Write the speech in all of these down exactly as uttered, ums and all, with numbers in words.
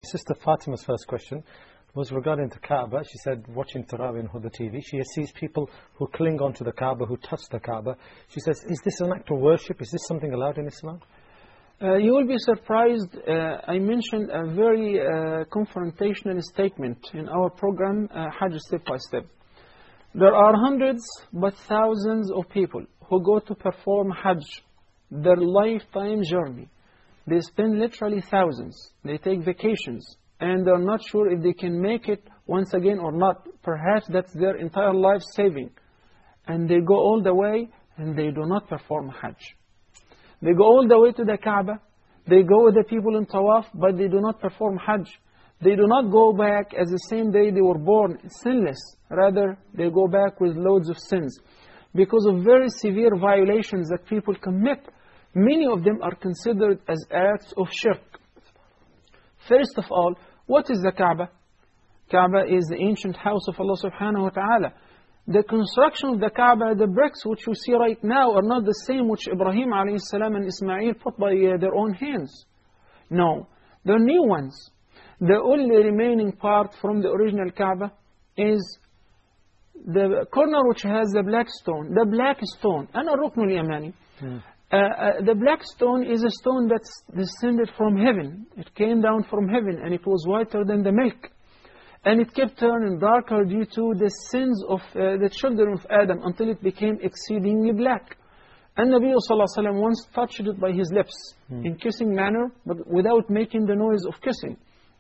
Sister Fatima's first question was regarding the Kaaba. She said, watching Tarawih on the T V, she sees people who cling onto the Kaaba, who touch the Kaaba. She says, is this an act of worship? Is this something allowed in Islam? Uh, you will be surprised. Uh, I mentioned a very uh, confrontational statement in our program, uh, Hajj Step by Step. There are hundreds but thousands of people who go to perform Hajj, their lifetime journey. They spend literally thousands. They take vacations, and they're not sure if they can make it once again or not. Perhaps that's their entire life saving. And they go all the way, and they do not perform Hajj. They go all the way to the Kaaba. They go with the people in Tawaf, but they do not perform Hajj. They do not go back as the same day they were born, sinless. Rather, they go back with loads of sins. Because of very severe violations that people commit, many of them are considered as acts of shirk. First of all, what is the Kaaba? Kaaba is the ancient house of Allah subhanahu wa ta'ala. The construction of the Kaaba, the bricks which you see right now, are not the same which Ibrahim alayhi salam and Ismail put by uh, their own hands. No, they're new ones. The only remaining part from the original Kaaba is the corner which has the black stone. The black stone, and al-Rukn al-Yamani. Hmm. Uh, uh, the black stone is a stone that's descended from heaven. It came down from heaven, and it was whiter than the milk. And it kept turning darker due to the sins of uh, the children of Adam until it became exceedingly black. And Nabi sallallahu alaihi wasallam once touched it by his lips hmm. in kissing manner, but without making the noise of kissing.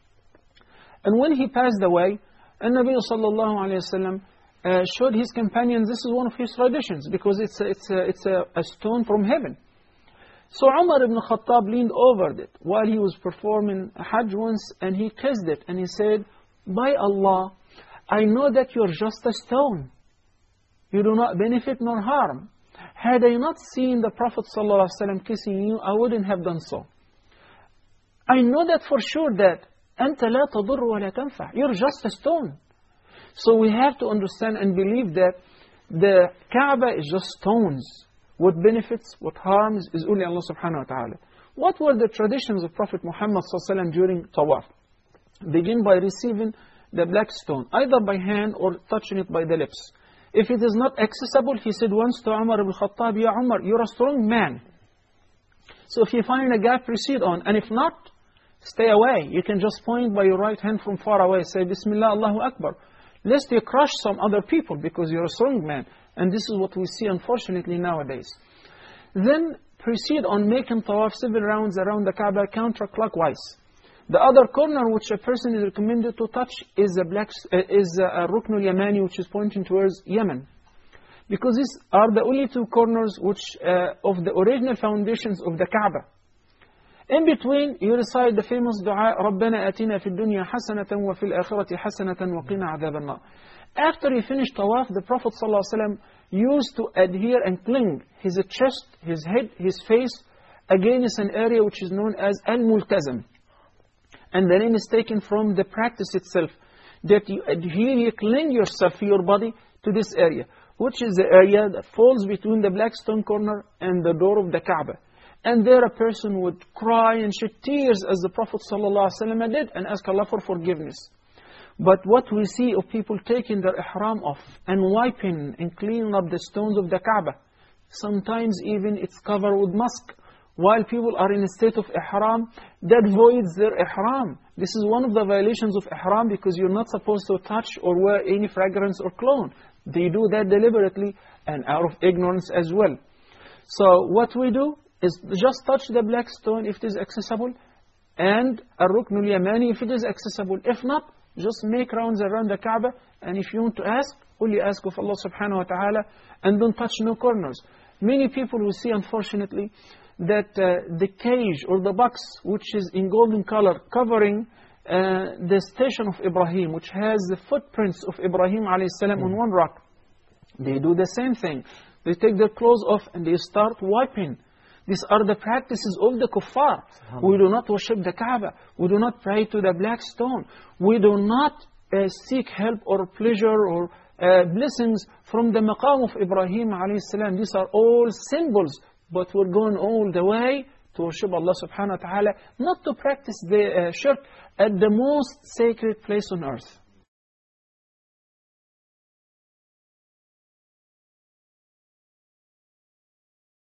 And when he passed away, and Nabi sallallahu alaihi wasallam uh, showed his companions, this is one of his traditions, because it's a, it's a, it's a, a stone from heaven. So Umar ibn Khattab leaned over it while he was performing Hajj once, and he kissed it, and he said, by Allah, I know that you're just a stone. You do not benefit nor harm. Had I not seen the Prophet ﷺ kissing you, I wouldn't have done so. I know that for sure that أنت لا تضر ولا تنفع. You're just a stone. So we have to understand and believe that the Kaaba is just stones. What benefits, what harms is only Allah subhanahu wa ta'ala. What were the traditions of Prophet Muhammad ﷺ during Tawaf? Begin by receiving the black stone, either by hand or touching it by the lips. If it is not accessible, he said once to Umar ibn Khattab, Ya Umar, you're a strong man. So if you find a gap, proceed on. And if not, stay away. You can just point by your right hand from far away. Say, Bismillah, Allahu Akbar. Lest you crush some other people because you're a strong man. And this is what we see, unfortunately, nowadays. Then proceed on making tawaf seven rounds around the Kaaba counterclockwise. The other corner which a person is recommended to touch is a black uh, is a Rukn al-Yamani, which is pointing towards Yemen, because these are the only two corners which uh, of the original foundations of the Kaaba. In between, you recite the famous dua, رَبَّنَا آتِنَا فِي الدُّنْيَا حَسَنَةً وَفِي الْآخِرَةِ حَسَنَةً وَقِنَا عَذَابَ النَّارِ. After he finished tawaf, the Prophet ﷺ used to adhere and cling his chest, his head, his face against an area which is known as Al-Multazam. And the name is taken from the practice itself, that you adhere, you cling yourself, your body, to this area, which is the area that falls between the black stone corner and the door of the Kaaba. And there a person would cry and shed tears as the Prophet ﷺ did, and ask Allah for forgiveness. But what we see of people taking their ihram off and wiping and cleaning up the stones of the Kaaba, sometimes even it's covered with musk. While people are in a state of ihram, that voids their ihram. This is one of the violations of ihram, because you're not supposed to touch or wear any fragrance or cologne. They do that deliberately and out of ignorance as well. So what we do is just touch the black stone if it is accessible, and al-Rukn al-Yamani if it is accessible. If not, just make rounds around the Kaaba, and if you want to ask, only ask of Allah subhanahu wa ta'ala, and don't touch no corners. Many people we see, unfortunately, that uh, the cage or the box which is in golden color covering uh, the station of Ibrahim, which has the footprints of Ibrahim alayhi salam mm. on one rock, they do the same thing. They take their clothes off and they start wiping. These are the practices of the kuffar. We do not worship the Kaaba. We do not pray to the black stone. We do not uh, seek help or pleasure or uh, blessings from the maqam of Ibrahim alayhi salam. These are all symbols. But we're going all the way to worship Allah subhanahu wa ta'ala, not to practice the uh, shirk at the most sacred place on earth.